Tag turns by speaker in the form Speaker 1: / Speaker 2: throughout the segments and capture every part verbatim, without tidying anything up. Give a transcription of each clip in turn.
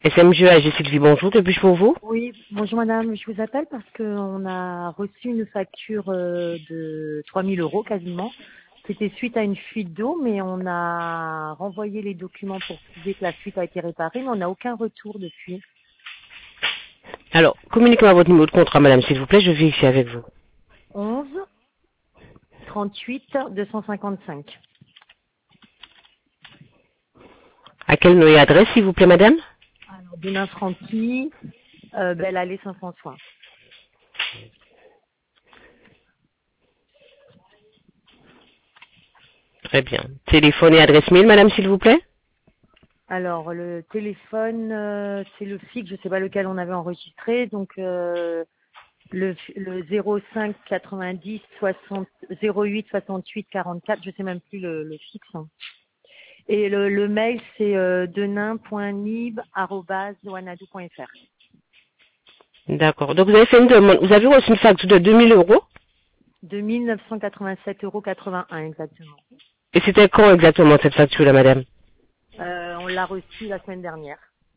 Speaker 1: S M G A G Sylvie, bonjour, que puis-je pour vous?
Speaker 2: Oui, bonjour madame, je vous appelle parce qu'on a reçu une facture euh, de trois mille euros quasiment. C'était suite à une fuite d'eau, mais on a renvoyé les documents pour prouver que la fuite a été réparée, mais on n'a aucun retour depuis.
Speaker 1: Alors, communiquez-moi votre numéro de contrat, madame, s'il vous plaît, je vérifie avec vous.
Speaker 2: onze trente-huit deux cent cinquante-cinq.
Speaker 1: À quelle nom et adresse, s'il vous plaît, madame?
Speaker 2: Alors, Denain Franqui, euh, Belle Allée Saint-François.
Speaker 1: Très bien. Téléphone et adresse mail, madame, s'il vous plaît?
Speaker 2: Alors, le téléphone, euh, c'est le fixe, je ne sais pas lequel on avait enregistré, donc euh, le, le zéro cinq quatre-vingt-dix soixante zéro huit soixante-huit quarante-quatre, je ne sais même plus le, le fixe. hein. Et le, le mail, c'est euh, denain point nib arobase wanadoo point fr.
Speaker 1: D'accord. Donc, vous avez fait une demande. Vous avez reçu une facture de deux mille euros?
Speaker 2: deux mille neuf cent quatre-vingt-sept euros quatre-vingt-un exactement.
Speaker 1: Et c'était quand exactement cette facture-là, madame?
Speaker 2: Euh, on l'a reçue la semaine dernière.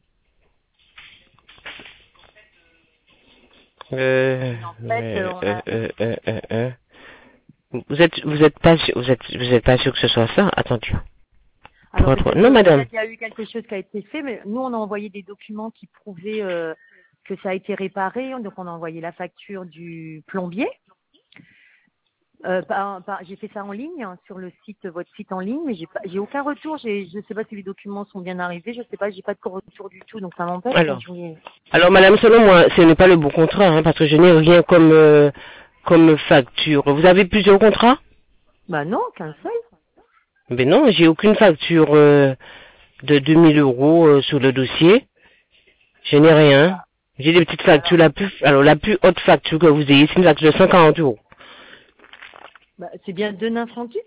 Speaker 1: Euh,
Speaker 2: Et en fait, euh,
Speaker 1: euh,
Speaker 2: on
Speaker 1: euh,
Speaker 2: a...
Speaker 1: euh, euh, euh, euh. Vous êtes, vous êtes pas sûr, vous êtes, vous êtes pas sûr que ce soit ça? Attendez.
Speaker 2: Alors peut-être
Speaker 1: Non,
Speaker 2: que
Speaker 1: madame.
Speaker 2: peut-être il y a eu quelque chose qui a été fait, mais nous on a envoyé des documents qui prouvaient euh, que ça a été réparé, donc on a envoyé la facture du plombier. Euh, par- par- j'ai fait ça en ligne hein, sur le site, votre site en ligne, mais j'ai pas, j'ai aucun retour. J'ai, je ne sais pas si les documents sont bien arrivés, je sais pas, j'ai pas de retour du tout, donc ça m'empêche. Donc
Speaker 1: Alors.
Speaker 2: je voulais...
Speaker 1: Alors, madame, selon moi, ce n'est pas le bon contrat, hein, parce que je n'ai rien comme, euh, comme facture. Vous avez plusieurs contrats?
Speaker 2: Bah non, qu'un seul.
Speaker 1: Ben non, j'ai aucune facture euh, de deux mille euros euh, sur le dossier. Je n'ai rien. J'ai des petites factures.
Speaker 2: Alors,
Speaker 1: La plus, alors, la plus haute facture que vous ayez, c'est une facture de cent quarante euros.
Speaker 2: bah, c'est bien Denain Franqui.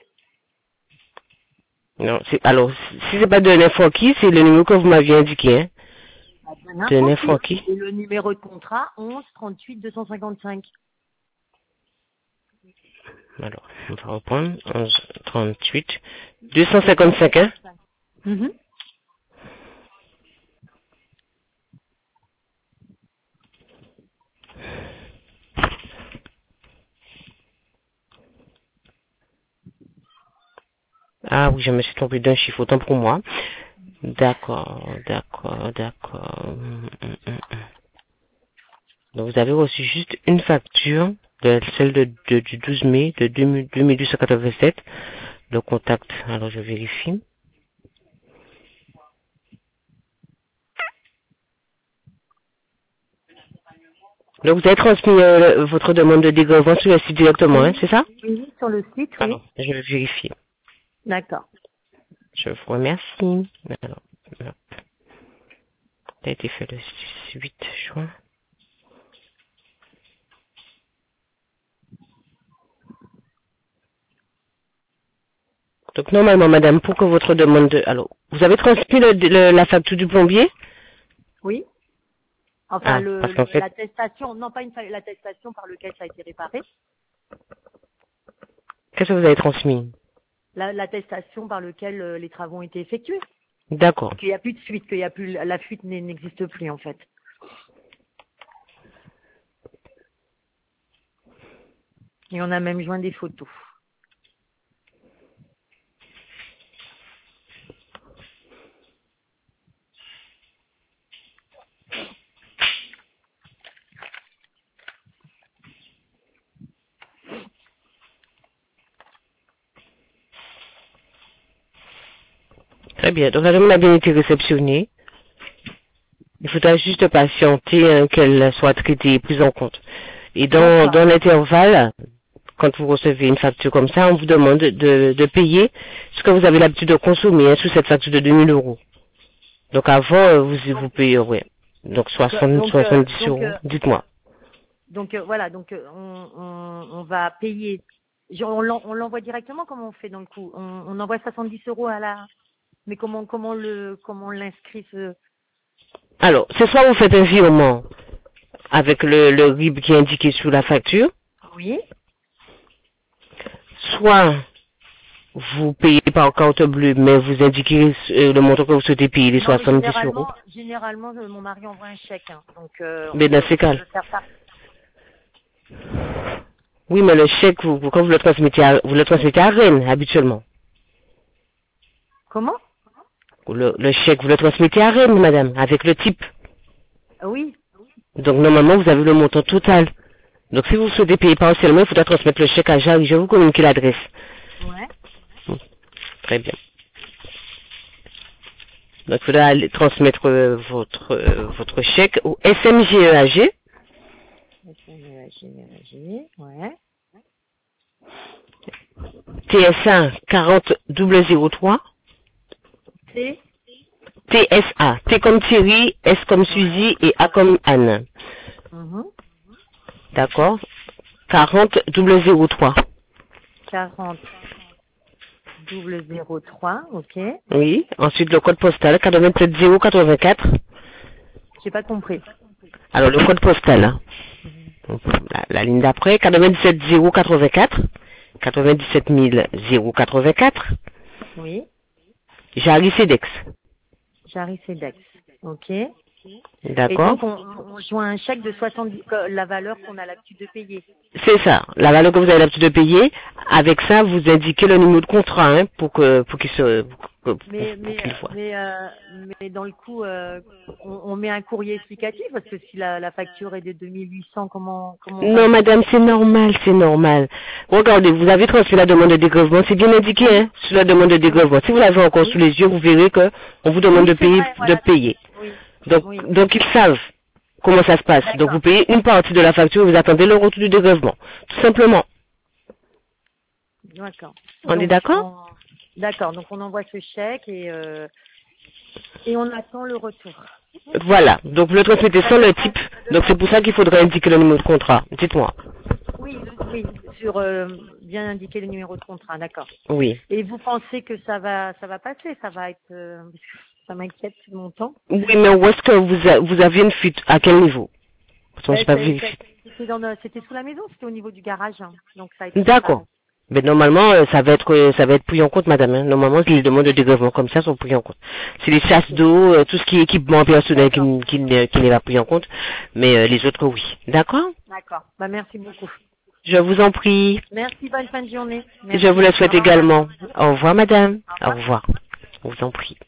Speaker 1: Non, c'est, alors, si c'est pas de n'importe qui, c'est le numéro que vous m'aviez indiqué, hein.
Speaker 2: Bah, Denain
Speaker 1: De
Speaker 2: Franqui.
Speaker 1: n'importe qui.
Speaker 2: Et le numéro de contrat onze trente-huit deux cent cinquante-cinq.
Speaker 1: Alors, on va reprendre. onze, trente-huit, deux cent cinquante-cinq, hein.
Speaker 2: Mhm.
Speaker 1: Ah oui, je me suis trompé d'un chiffre, autant pour moi. D'accord, d'accord, d'accord. Hum, hum, hum, hum. Donc vous avez reçu juste une facture, de celle de, de- du douze mai de deux mille deux mille huit cent quatre-vingt-sept. Le contact, alors je vérifie. Donc vous avez transmis euh, votre demande de dégrèvement sur le site directement, hein,
Speaker 2: Oui,
Speaker 1: c'est ça?
Speaker 2: oui, sur le site, oui.
Speaker 1: Alors, je vais vérifier.
Speaker 2: D'accord.
Speaker 1: Je vous remercie. Alors, hop. Ça a été fait le huit juin. Donc normalement, madame, pour que votre demande de... Alors, vous avez transmis le- le- la facture du plombier?
Speaker 2: Oui. Enfin,
Speaker 1: Ah,
Speaker 2: le,
Speaker 1: parce qu'en
Speaker 2: le-
Speaker 1: fait,
Speaker 2: l'attestation, non pas une fa- l'attestation par lequel ça a été réparé,
Speaker 1: qu'est-ce que vous avez transmis?
Speaker 2: la- l'attestation par lequel euh, les travaux ont été effectués.
Speaker 1: D'accord.
Speaker 2: Qu'il n'y a plus de fuite, qu'il y a plus la fuite n'est- n'existe plus en fait. Et on a même joint des photos.
Speaker 1: Très bien. Donc la demande a bien été réceptionnée. Il faudra juste patienter hein, qu'elle soit traitée et prise en compte. Et dans,
Speaker 2: D'accord.
Speaker 1: dans l'intervalle, quand vous recevez une facture comme ça, on vous demande de, de payer ce que vous avez l'habitude de consommer hein, sous cette facture de deux mille euros. Donc avant, euh, vous, vous
Speaker 2: Donc,
Speaker 1: payez, ouais. Donc
Speaker 2: donc, euh,
Speaker 1: soixante,
Speaker 2: donc, euh,
Speaker 1: soixante-dix
Speaker 2: donc,
Speaker 1: euros.
Speaker 2: euh,
Speaker 1: Dites-moi.
Speaker 2: donc euh, voilà, donc euh, on, on, on va payer. Je- On l'en- on l'envoie directement, comment on fait dans le coup on, on envoie soixante-dix euros à la. Mais comment comment le comment on l'inscrit ce.
Speaker 1: Alors, ce soir, vous faites un virement avec le, le R I B qui est indiqué sur la facture.
Speaker 2: Oui.
Speaker 1: Soit vous payez par carte bleue, mais vous indiquez euh, le montant que vous souhaitez payer, les
Speaker 2: Non, mais
Speaker 1: soixante-dix euros.
Speaker 2: généralement, généralement, euh, mon mari envoie un chèque, hein, donc euh,
Speaker 1: Mais
Speaker 2: on
Speaker 1: dans
Speaker 2: peut,
Speaker 1: ces
Speaker 2: on
Speaker 1: cas,
Speaker 2: peut faire ça.
Speaker 1: oui, mais le chèque, vous, vous- quand vous le transmettez à, vous le transmettez à Rennes, habituellement.
Speaker 2: Comment?
Speaker 1: Le, le chèque, vous le transmettez à Rennes, madame, avec le type.
Speaker 2: Ah oui.
Speaker 1: Donc, normalement, vous avez le montant total. Donc, si vous souhaitez payer partiellement, il faudra transmettre le chèque à Jarry. Je vais vous communiquer l'adresse.
Speaker 2: Ouais.
Speaker 1: Très bien. Donc, il faudra aller transmettre euh, votre, euh, votre chèque au S M G E A G,
Speaker 2: S M E A G, E A G, ouais.
Speaker 1: T S A quarante zéro zéro trois,
Speaker 2: T.
Speaker 1: T S A, T comme Thierry, S comme Suzy et A comme Anne.
Speaker 2: Mhm.
Speaker 1: D'accord? quarante zéro zéro trois.
Speaker 2: quarante double zéro trois, ok.
Speaker 1: Oui. Ensuite, le code postal quatre-vingt-sept zéro quatre-vingt-quatre.
Speaker 2: J'ai pas compris.
Speaker 1: Alors, le code postal, hein. Donc, la, la ligne d'après, quatre-vingt-dix-sept zéro quatre-vingt-quatre. quatre-vingt-dix-sept mille quatre-vingt-quatre.
Speaker 2: Oui.
Speaker 1: Jarry Cedex.
Speaker 2: Jarry Cedex, ok. Et
Speaker 1: D'accord?
Speaker 2: donc, on, on joint un chèque de soixante-dix, que- la valeur qu'on a l'habitude de payer.
Speaker 1: C'est ça. La valeur que vous avez l'habitude de payer. Avec ça, vous indiquez le numéro de contrat, hein, pour que, pour qu'il se, pour, pour-
Speaker 2: Mais,
Speaker 1: pour
Speaker 2: mais,
Speaker 1: qu'il voit.
Speaker 2: mais, euh, mais dans le coup, euh, on, on met un courrier explicatif parce que si la, la facture est de deux mille huit cents, comment, comment on
Speaker 1: Non,
Speaker 2: fait?
Speaker 1: madame, c'est normal, c'est normal. Regardez, vous avez transmis la demande de dégrèvement, c'est bien indiqué, hein, sur la demande de dégrèvement. Si vous l'avez encore
Speaker 2: Oui.
Speaker 1: sous les yeux, vous verrez que on vous demande
Speaker 2: Oui,
Speaker 1: de
Speaker 2: c'est
Speaker 1: payer,
Speaker 2: vrai,
Speaker 1: de
Speaker 2: voilà.
Speaker 1: payer.
Speaker 2: Oui.
Speaker 1: Donc,
Speaker 2: Oui.
Speaker 1: donc ils savent comment ça se passe. Donc vous
Speaker 2: D'accord.
Speaker 1: payez une partie de la facture et vous attendez le retour du dégrèvement. Tout simplement.
Speaker 2: D'accord.
Speaker 1: On est
Speaker 2: Donc,
Speaker 1: d'accord?
Speaker 2: on- d'accord. Donc, on envoie ce chèque et, euh, et on attend le retour.
Speaker 1: Voilà. Donc vous le transmettez
Speaker 2: Ça
Speaker 1: sans le
Speaker 2: devrait
Speaker 1: type.
Speaker 2: être-
Speaker 1: Donc c'est pour ça qu'il faudrait indiquer le numéro de contrat. Dites-moi.
Speaker 2: Oui, le- oui, sur euh, bien indiquer le numéro de contrat, d'accord.
Speaker 1: Oui.
Speaker 2: Et vous pensez que ça va, ça va passer, ça va être, euh, ça m'inquiète tout mon temps.
Speaker 1: Oui, mais où est-ce que vous, a- vous aviez une fuite? À quel niveau? Parce que moi, j'ai
Speaker 2: Ben,
Speaker 1: pas
Speaker 2: c'est-
Speaker 1: vérifié.
Speaker 2: c'est- C'était dans, le- c'était sous la maison, c'était au niveau du garage, hein. Donc ça a été
Speaker 1: D'accord.
Speaker 2: réparé.
Speaker 1: Mais normalement, euh, ça va être euh, ça va être pris en compte, madame. hein. Normalement, les demandes de dégrèvement comme ça sont prises en compte. C'est les chasses
Speaker 2: Ok.
Speaker 1: d'eau, euh, tout ce qui est équipement personnel qui,
Speaker 2: D'accord,
Speaker 1: n- qui, n'est qui n'est pas pris en compte, mais euh, les autres, oui. D'accord?
Speaker 2: d'accord. Bah merci beaucoup.
Speaker 1: Je vous en prie.
Speaker 2: Merci, bonne fin de journée.
Speaker 1: Je vous
Speaker 2: Merci.
Speaker 1: le
Speaker 2: Au
Speaker 1: souhaite
Speaker 2: revoir, madame.
Speaker 1: également. Au revoir, madame.
Speaker 2: Au
Speaker 1: Au
Speaker 2: revoir.
Speaker 1: revoir. Je vous en prie.